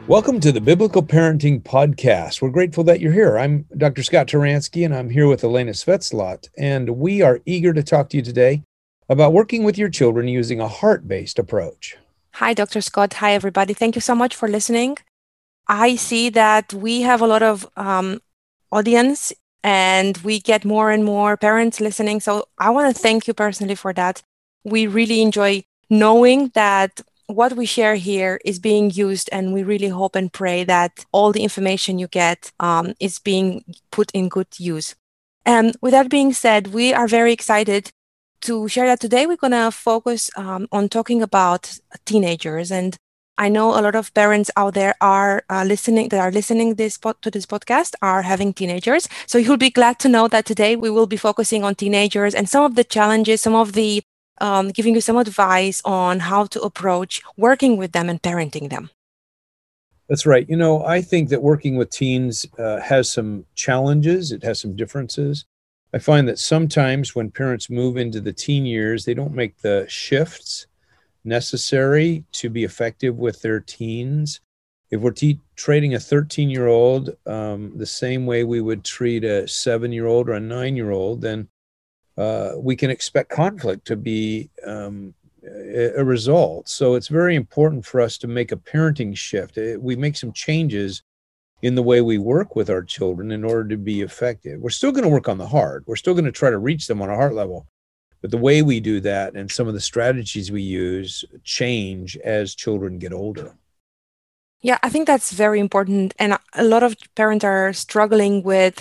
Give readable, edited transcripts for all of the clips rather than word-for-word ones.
Welcome to the Biblical Parenting Podcast. We're grateful that you're here. I'm Dr. Scott Turansky, and I'm here with Elena Svetslot, and we are eager to talk to you today about working with your children using a heart-based approach. Hi, Dr. Scott. Hi, everybody. Thank you so much for listening. I see that we have a lot of audience, and we get more and more parents listening. So I want to thank you personally for that. We really enjoy knowing that what we share here is being used, and we really hope and pray that all the information you get is being put in good use. And with that being said, we are very excited to share that today. We're going to focus on talking about teenagers. And I know a lot of parents out there are listening to this podcast are having teenagers. So you'll be glad to know that today we will be focusing on teenagers and some of the challenges, some of the giving you some advice on how to approach working with them and parenting them. That's right. You know, I think that working with teens has some challenges. It has some differences. I find that sometimes when parents move into the teen years, they don't make the shifts necessary to be effective with their teens. If we're treating a 13-year-old the same way we would treat a 7-year-old or a 9-year-old, then we can expect conflict to be a result. So it's very important for us to make a parenting shift. We make some changes in the way we work with our children in order to be effective. We're still going to work on the heart. We're still going to try to reach them on a heart level. But the way we do that and some of the strategies we use change as children get older. Yeah, I think that's very important. And a lot of parents are struggling with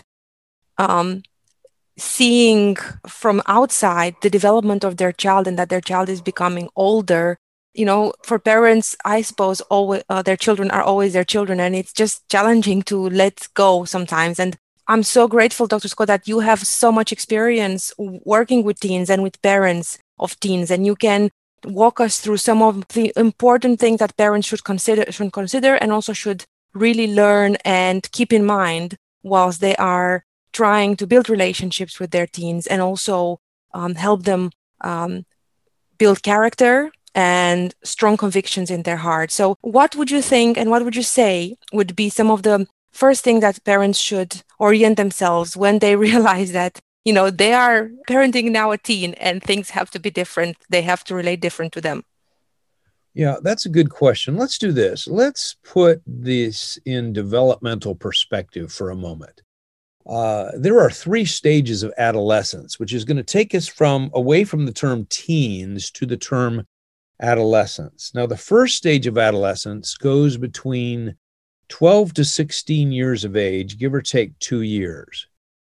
seeing from outside the development of their child and that their child is becoming older. You know, for parents, I suppose always their children are always their children, and it's just challenging to let go sometimes. And I'm so grateful, Dr. Scott, that you have so much experience working with teens and with parents of teens, and you can walk us through some of the important things that parents should consider and also should really learn and keep in mind whilst they are trying to build relationships with their teens, and also help them build character and strong convictions in their heart. So what would you think and what would you say would be some of the first thing that parents should orient themselves when they realize that, you know, they are parenting now a teen and things have to be different. They have to relate different to them? Yeah, that's a good question. Let's do this. Let's put this in developmental perspective for a moment. There are 3 stages of adolescence, which is going to take us away from the term teens to the term adolescence. Now, the first stage of adolescence goes between 12 to 16 years of age, give or take 2 years.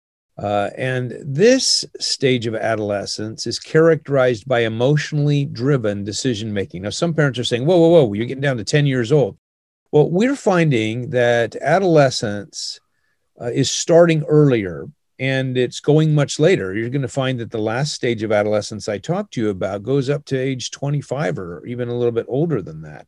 And this stage of adolescence is characterized by emotionally driven decision-making. Now, some parents are saying, whoa, you're getting down to 10 years old. Well, we're finding that adolescence is starting earlier, and it's going much later. You're going to find that the last stage of adolescence I talked to you about goes up to age 25 or even a little bit older than that.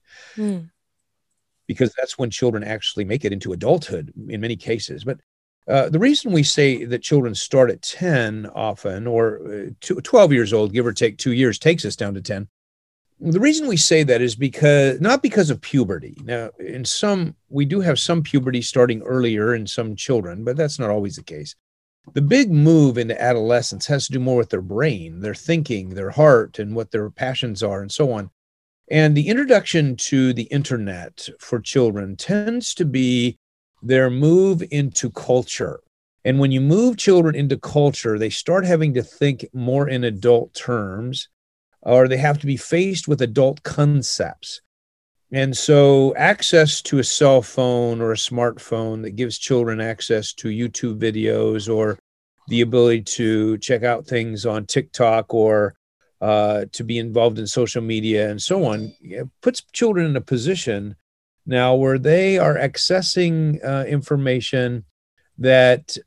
Because that's when children actually make it into adulthood in many cases. But the reason we say that children start at 10 often, or 12 years old, give or take 2 years, takes us down to 10. The reason we say that is not because of puberty. Now, we do have some puberty starting earlier in some children, but that's not always the case. The big move into adolescence has to do more with their brain, their thinking, their heart, and what their passions are, and so on. And the introduction to the internet for children tends to be their move into culture. And when you move children into culture, they start having to think more in adult terms, or they have to be faced with adult concepts. And so access to a cell phone or a smartphone that gives children access to YouTube videos or the ability to check out things on TikTok or to be involved in social media and so on, puts children in a position now where they are accessing information that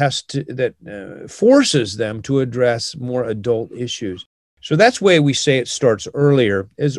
forces them to address more adult issues. So that's why we say it starts early as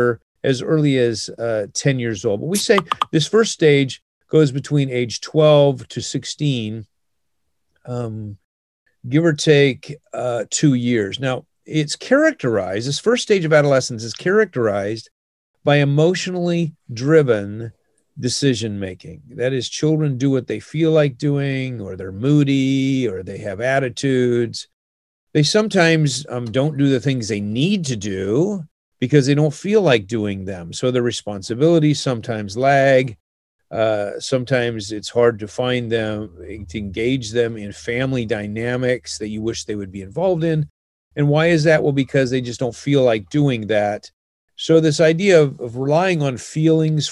10 years old. But we say this first stage goes between age 12 to 16, give or take 2 years. Now, this first stage of adolescence is characterized by emotionally driven decision making. That is, children do what they feel like doing, or they're moody, or they have attitudes. They sometimes don't do the things they need to do because they don't feel like doing them. So the responsibilities sometimes lag. Sometimes it's hard to find them, to engage them in family dynamics that you wish they would be involved in. And why is that? Well, because they just don't feel like doing that. So this idea of relying on feelings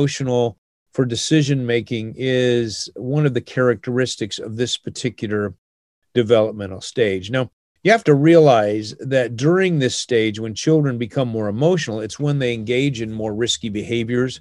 for decision making is one of the characteristics of this particular developmental stage. Now, you have to realize that during this stage, when children become more emotional, it's when they engage in more risky behaviors.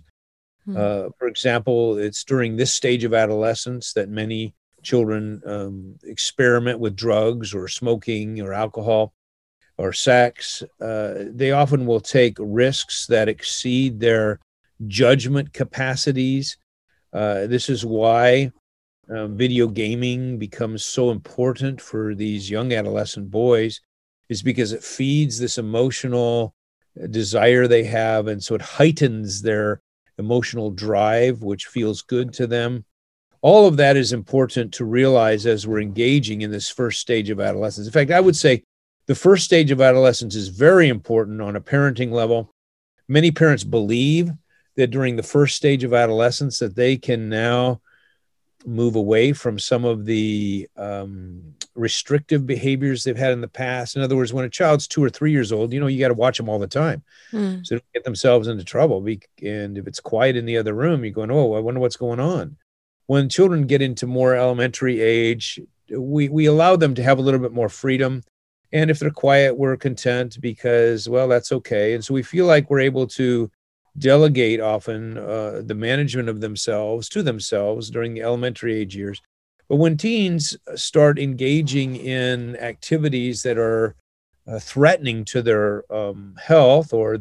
For example, it's during this stage of adolescence that many children experiment with drugs or smoking or alcohol or sex. They often will take risks that exceed their judgment capacities. This is why video gaming becomes so important for these young adolescent boys, is because it feeds this emotional desire they have. And so it heightens their emotional drive, which feels good to them. All of that is important to realize as we're engaging in this first stage of adolescence. In fact, I would say the first stage of adolescence is very important on a parenting level. Many parents believe that during the first stage of adolescence that they can now move away from some of the restrictive behaviors they've had in the past. In other words, when a child's 2 or 3 years old, you got to watch them all the time. So they don't get themselves into trouble. And if it's quiet in the other room, you're going, oh, I wonder what's going on. When children get into more elementary age, we allow them to have a little bit more freedom. And if they're quiet, we're content because, well, that's okay. And so we feel like we're able to delegate often the management of themselves to themselves during the elementary age years. But when teens start engaging in activities that are threatening to their health or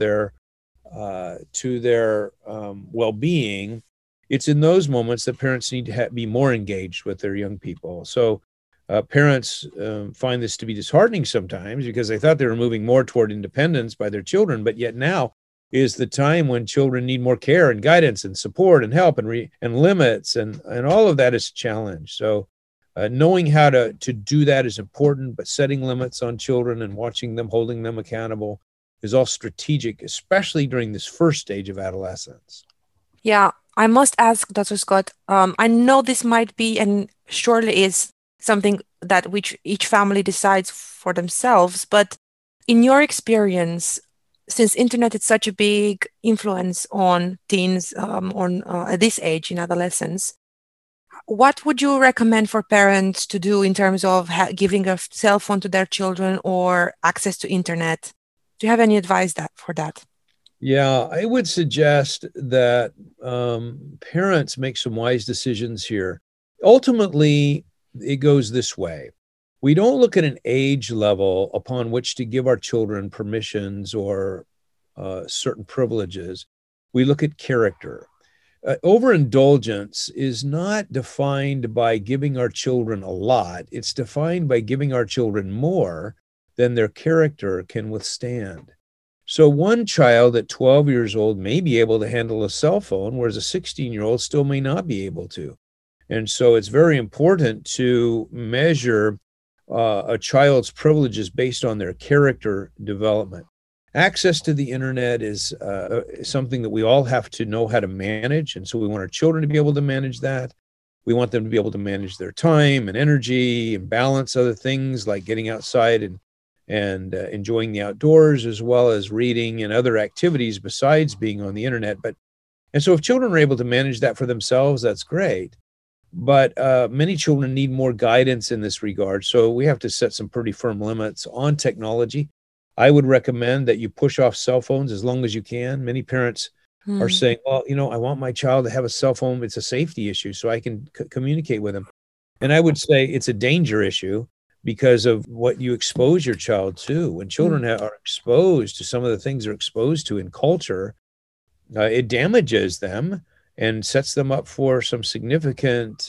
to their well-being, it's in those moments that parents need to be more engaged with their young people. So parents find this to be disheartening sometimes because they thought they were moving more toward independence by their children, but yet now is the time when children need more care and guidance and support and help and limits, and all of that is a challenge. So knowing how to do that is important, but setting limits on children and watching them, holding them accountable is all strategic, especially during this first stage of adolescence. Yeah, I must ask, Dr. Scott, I know this might be and surely is something that which each family decides for themselves, but in your experience, since internet is such a big influence on teens at this age in adolescence, what would you recommend for parents to do in terms of giving a cell phone to their children or access to internet? Do you have any advice for that? Yeah, I would suggest that parents make some wise decisions here. Ultimately, it goes this way. We don't look at an age level upon which to give our children permissions or certain privileges. We look at character. Overindulgence is not defined by giving our children a lot. It's defined by giving our children more than their character can withstand. So one child at 12 years old may be able to handle a cell phone, whereas a 16-year-old still may not be able to. And so it's very important to measure a child's privileges based on their character development. Access to the internet is something that we all have to know how to manage. And so we want our children to be able to manage that. We want them to be able to manage their time and energy and balance other things like getting outside and enjoying the outdoors, as well as reading and other activities besides being on the internet. And so if children are able to manage that for themselves, that's great. But many children need more guidance in this regard. So we have to set some pretty firm limits on technology. I would recommend that you push off cell phones as long as you can. Many parents are saying, well, I want my child to have a cell phone. It's a safety issue so I can communicate with them. And I would say it's a danger issue because of what you expose your child to. When children are exposed to some of the things they're exposed to in culture, it damages them and sets them up for some significant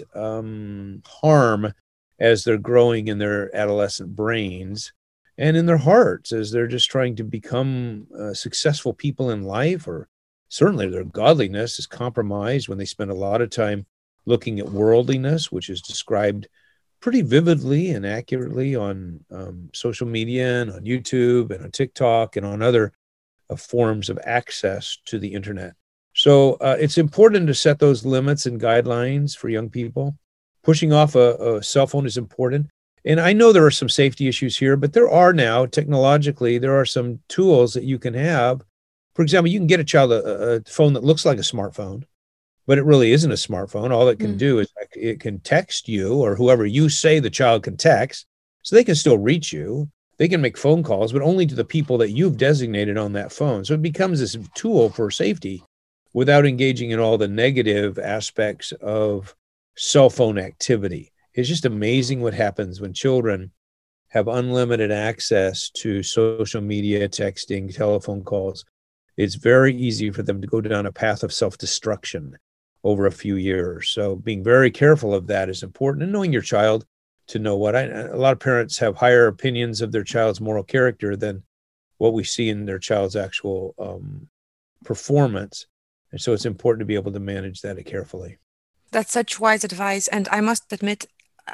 harm as they're growing in their adolescent brains and in their hearts as they're just trying to become successful people in life or Certainly their godliness is compromised when they spend a lot of time looking at worldliness, which is described pretty vividly and accurately on social media and on YouTube and on TikTok and on other forms of access to the internet. So it's important to set those limits and guidelines for young people. Pushing off a cell phone is important. And I know there are some safety issues here, but there are now, technologically, there are some tools that you can have. For example, you can get a child a phone that looks like a smartphone, but it really isn't a smartphone. All it can do is it can text you or whoever you say the child can text, so they can still reach you. They can make phone calls, but only to the people that you've designated on that phone. So it becomes this tool for safety without engaging in all the negative aspects of cell phone activity. It's just amazing what happens when children have unlimited access to social media, texting, telephone calls. It's very easy for them to go down a path of self-destruction over a few years. So being very careful of that is important, and knowing your child to know what a lot of parents have higher opinions of their child's moral character than what we see in their child's actual performance. And so it's important to be able to manage that carefully. That's such wise advice. And I must admit,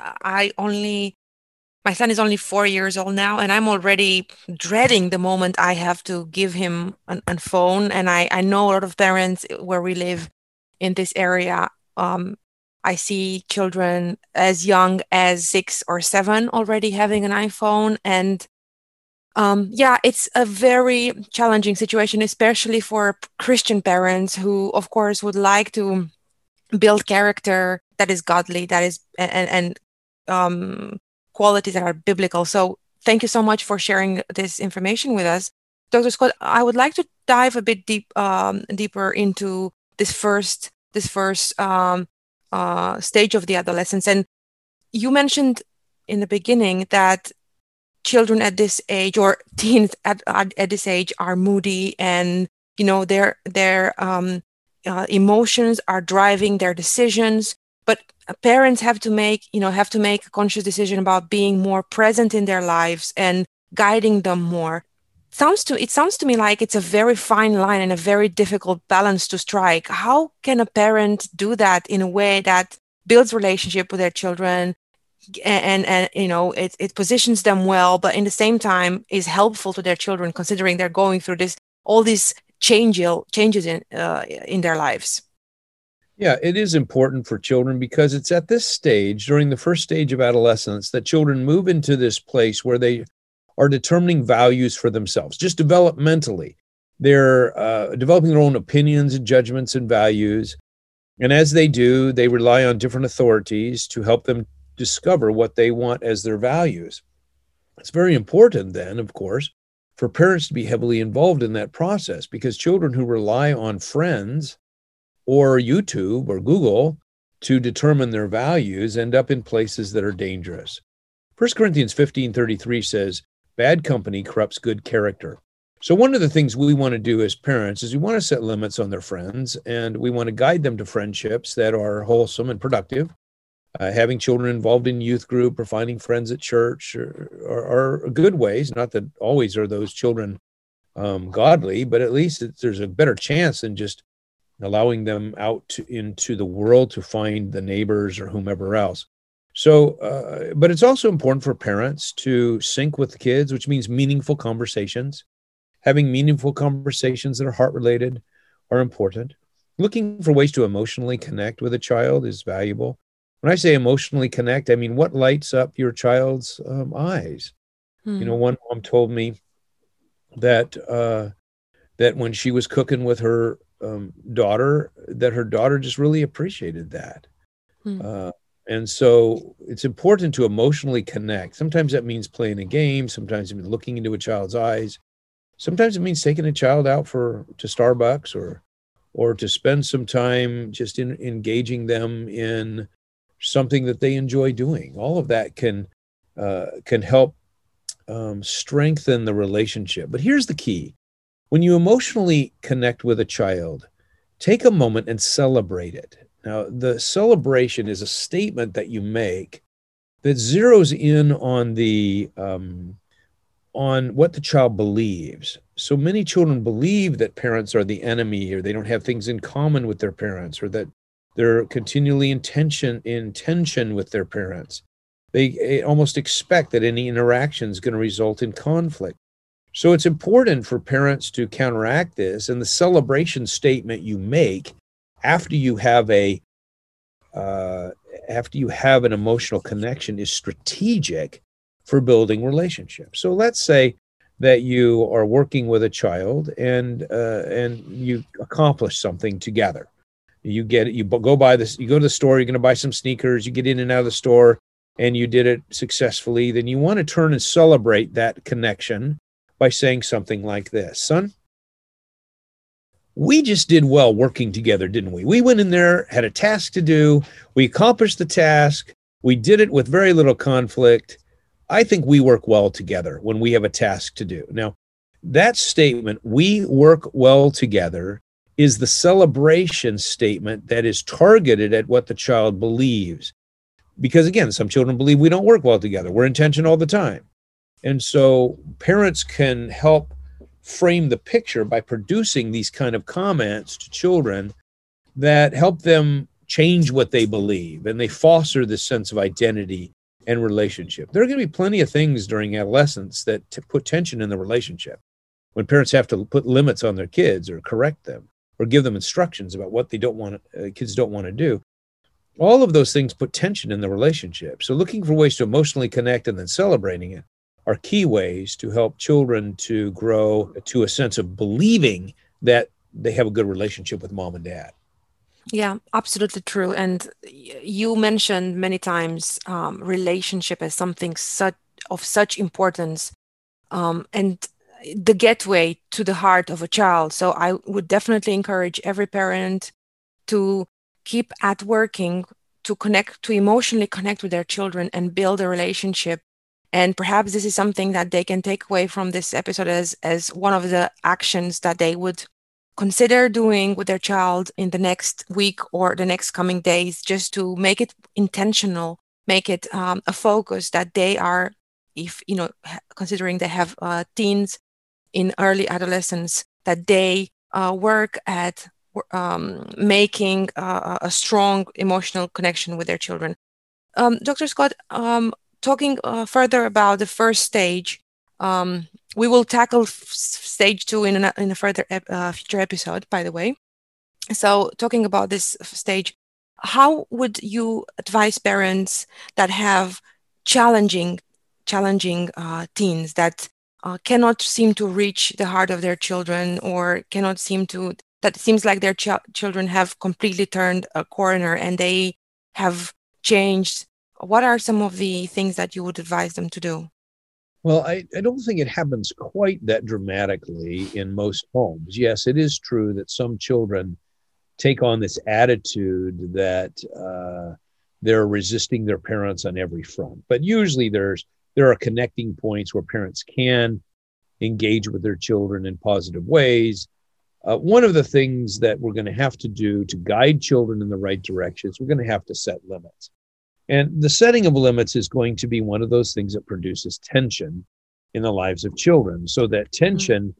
my son is only 4 years old now, and I'm already dreading the moment I have to give him a phone. And I know a lot of parents where we live in this area. I see children as young as 6 or 7 already having an iPhone. And it's a very challenging situation, especially for Christian parents who, of course, would like to build character that is godly, that is, and qualities that are biblical. So thank you so much for sharing this information with us. Dr. Scott, I would like to dive a bit deeper into this first stage of the adolescence. And you mentioned in the beginning that children at this age, or teens at this age, are moody, and their emotions are driving their decisions. But parents have to make a conscious decision about being more present in their lives and guiding them more. It sounds to me like it's a very fine line and a very difficult balance to strike. How can a parent do that in a way that builds relationship with their children and it positions them well, but in the same time is helpful to their children, considering they're going through all these changes in their lives? Yeah, it is important for children because it's at this stage, during the first stage of adolescence, that children move into this place where they are determining values for themselves, just developmentally. They're developing their own opinions and judgments and values. And as they do, they rely on different authorities to help them discover what they want as their values. It's very important then, of course, for parents to be heavily involved in that process, because children who rely on friends or YouTube or Google to determine their values end up in places that are dangerous. 1 Corinthians 15:33 says, "Bad company corrupts good character." So one of the things we want to do as parents is we want to set limits on their friends, and we want to guide them to friendships that are wholesome and productive. Having children involved in youth group or finding friends at church are good ways. Not that always are those children godly, but at least there's a better chance than just allowing them out into the world to find the neighbors or whomever else. So, but it's also important for parents to sync with the kids, which means meaningful conversations. Having meaningful conversations that are heart-related are important. Looking for ways to emotionally connect with a child is valuable. When I say emotionally connect, I mean, what lights up your child's eyes? One mom told me that that when she was cooking with her daughter, that her daughter just really appreciated that. And so it's important to emotionally connect. Sometimes that means playing a game. Sometimes it means looking into a child's eyes. Sometimes it means taking a child out to Starbucks or to spend some time just in engaging them in something that they enjoy doing. All of that can help strengthen the relationship. But here's the key. When you emotionally connect with a child, take a moment and celebrate it. Now, the celebration is a statement that you make that zeroes in on the on what the child believes. So many children believe that parents are the enemy, or they don't have things in common with their parents, or that they're continually in tension with their parents. They almost expect that any interaction is going to result in conflict. So it's important for parents to counteract this. And the celebration statement you make after you have an emotional connection is strategic for building relationships. So let's say that you are working with a child and you accomplish something together. You go to the store, you're going to buy some sneakers, you get in and out of the store, and you did it successfully. Then you want to turn and celebrate that connection by saying something like this: son, we just did well working together, didn't we? We went in there, had a task to do. We accomplished the task. We did it with very little conflict. I think we work well together when we have a task to do. Now, that statement, we work well together, is the celebration statement that is targeted at what the child believes. Because again, some children believe we don't work well together. We're in tension all the time. And so parents can help frame the picture by producing these kind of comments to children that help them change what they believe, and they foster this sense of identity and relationship. There are going to be plenty of things during adolescence that put tension in the relationship, when parents have to put limits on their kids or correct them or give them instructions about what they don't want kids don't want to do. All of those things put tension in the relationship. So looking for ways to emotionally connect and then celebrating it are key ways to help children to grow to a sense of believing that they have a good relationship with mom and dad. Yeah, absolutely true. And you mentioned many times relationship as something of such importance, and the gateway to the heart of a child. So I would definitely encourage every parent to keep at working to emotionally connect with their children and build a relationship. And perhaps this is something that they can take away from this episode as one of the actions that they would consider doing with their child in the next week or the next coming days, just to make it intentional, make it a focus that they are, considering they have teens in early adolescence, that they work at making a strong emotional connection with their children. Dr. Scott, talking further about the first stage, we will tackle stage 2 in a further future episode, by the way. So talking about this stage, how would you advise parents that have challenging teens that cannot seem to reach the heart of their children, or that seems like their children have completely turned a corner and they have changed? What are some of the things that you would advise them to do? Well, I don't think it happens quite that dramatically in most homes. Yes, it is true that some children take on this attitude that they're resisting their parents on every front. But usually there are connecting points where parents can engage with their children in positive ways. One of the things that we're going to have to do to guide children in the right direction is we're going to have to set limits. And the setting of limits is going to be one of those things that produces tension in the lives of children. So that tension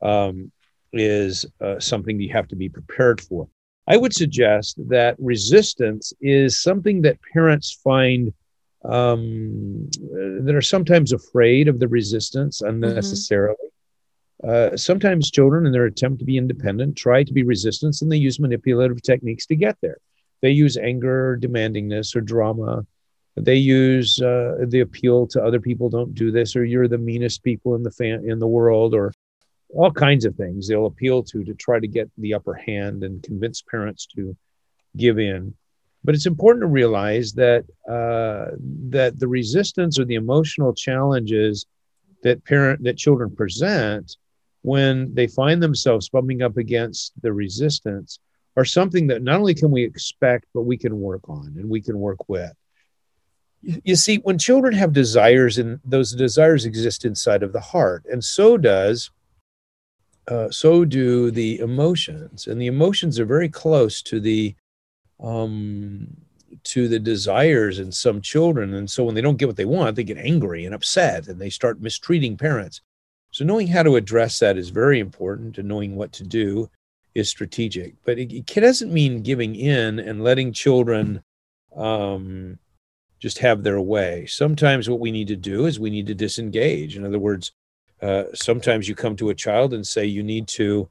is something you have to be prepared for. I would suggest that resistance is something that parents find that are sometimes afraid of the resistance unnecessarily. Sometimes children, in their attempt to be independent, try to be resistant, and they use manipulative techniques to get there. They use anger, demandingness, or drama. They use the appeal to other people, don't do this, or you're the meanest people in the world, or all kinds of things they'll appeal to try to get the upper hand and convince parents to give in. But it's important to realize that that the resistance or the emotional challenges that children present when they find themselves bumping up against the resistance are something that not only can we expect, but we can work on and we can work with. You see, when children have desires, and those desires exist inside of the heart, and so do the emotions, and the emotions are very close to the to the desires in some children. And so when they don't get what they want, they get angry and upset and they start mistreating parents. So knowing how to address that is very important, and knowing what to do is strategic. But it doesn't mean giving in and letting children just have their way. Sometimes what we need to do is we need to disengage. In other words, sometimes you come to a child and say, you need to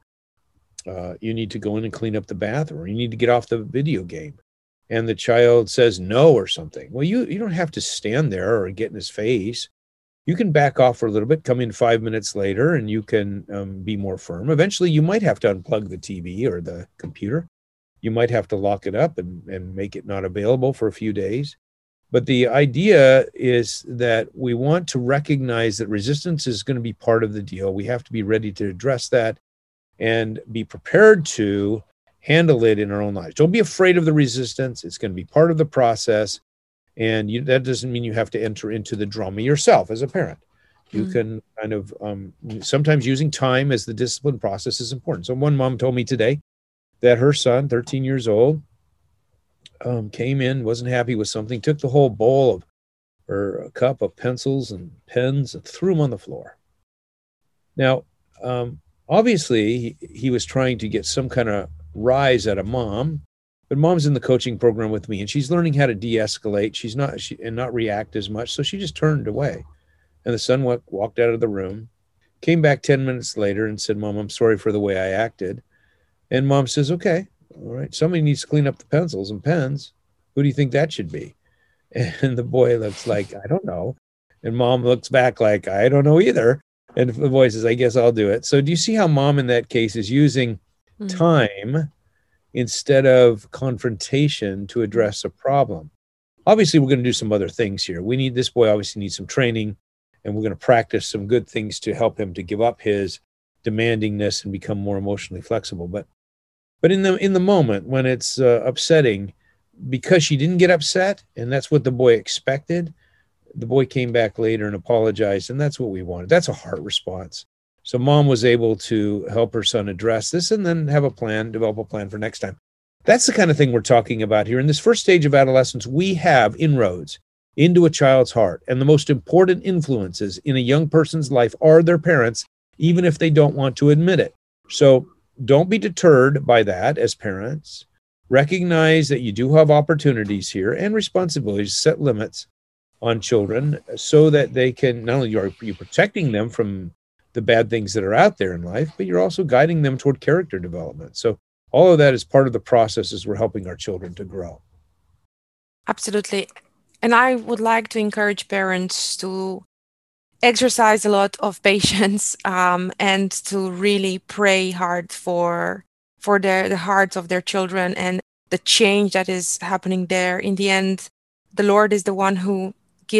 go in and clean up the bathroom, or you need to get off the video game. And the child says no or something. Well, you don't have to stand there or get in his face. You can back off for a little bit, come in 5 minutes later, and you can be more firm. Eventually, you might have to unplug the TV or the computer. You might have to lock it up and make it not available for a few days. But the idea is that we want to recognize that resistance is going to be part of the deal. We have to be ready to address that and be prepared to handle it in our own lives. Don't be afraid of the resistance. It's going to be part of the process. And that doesn't mean you have to enter into the drama yourself as a parent. You can kind of, sometimes using time as the discipline process is important. So one mom told me today that her son, 13 years old, came in, wasn't happy with something, took the whole bowl of, or a cup of pencils and pens and threw them on the floor. Now, obviously, he was trying to get some kind of rise out of mom. But mom's in the coaching program with me, and she's learning how to de-escalate. And not react as much. So she just turned away. And the son walked out of the room, came back 10 minutes later and said, "Mom, I'm sorry for the way I acted." And mom says, "Okay, all right. Somebody needs to clean up the pencils and pens. Who do you think that should be?" And the boy looks like, "I don't know." And mom looks back like, "I don't know either." And the boy says, "I guess I'll do it." So do you see how mom in that case is using time instead of confrontation to address a problem? Obviously, we're going to do some other things here. This boy obviously needs some training, and we're going to practice some good things to help him to give up his demandingness and become more emotionally flexible. But in the moment when it's upsetting, because she didn't get upset, and that's what the boy expected, the boy came back later and apologized, and that's what we wanted. That's a heart response. So mom was able to help her son address this and then develop a plan for next time. That's the kind of thing we're talking about here. In this first stage of adolescence, we have inroads into a child's heart. And the most important influences in a young person's life are their parents, even if they don't want to admit it. So don't be deterred by that as parents. Recognize that you do have opportunities here and responsibilities to set limits on children so that they can, not only are you protecting them from the bad things that are out there in life, but you're also guiding them toward character development. So all of that is part of the process as we're helping our children to grow. Absolutely. And I would like to encourage parents to exercise a lot of patience and to really pray hard for the hearts of their children and the change that is happening there. In the end, the Lord is the one who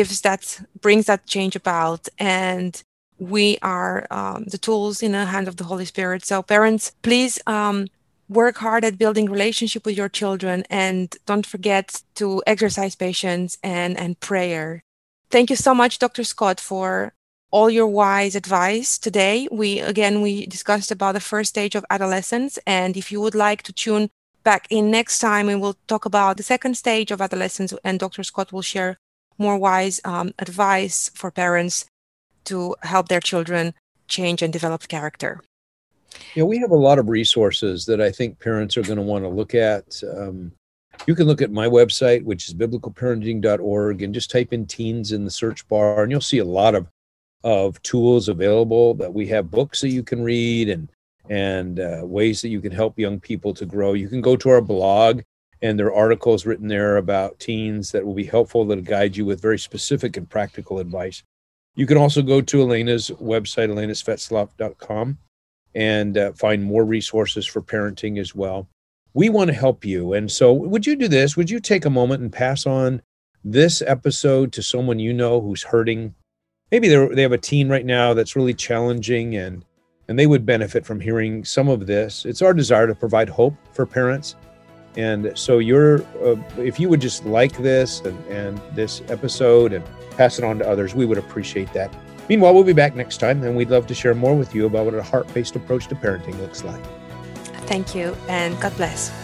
brings that change about, and we are the tools in the hand of the Holy Spirit. So parents, please work hard at building relationship with your children, and don't forget to exercise patience and prayer. Thank you so much, Dr. Scott, for all your wise advice today. We discussed about the first stage of adolescence, and if you would like to tune back in next time, we will talk about the second stage of adolescence, and Dr. Scott will share more wise advice for parents to help their children change and develop character. Yeah, we have a lot of resources that I think parents are going to want to look at. You can look at my website, which is biblicalparenting.org, and just type in teens in the search bar, and you'll see a lot of tools available. That we have books that you can read and ways that you can help young people to grow. You can go to our blog, and there are articles written there about teens that will be helpful, that'll guide you with very specific and practical advice. You can also go to Elena's website, elenasvetzlaff.com, and find more resources for parenting as well. We want to help you. And so would you do this? Would you take a moment and pass on this episode to someone you know who's hurting? Maybe they have a teen right now that's really challenging, and they would benefit from hearing some of this. It's our desire to provide hope for parents. And so if you would just like this and this episode and pass it on to others, we would appreciate that. Meanwhile, we'll be back next time, and we'd love to share more with you about what a heart-based approach to parenting looks like. Thank you, and God bless.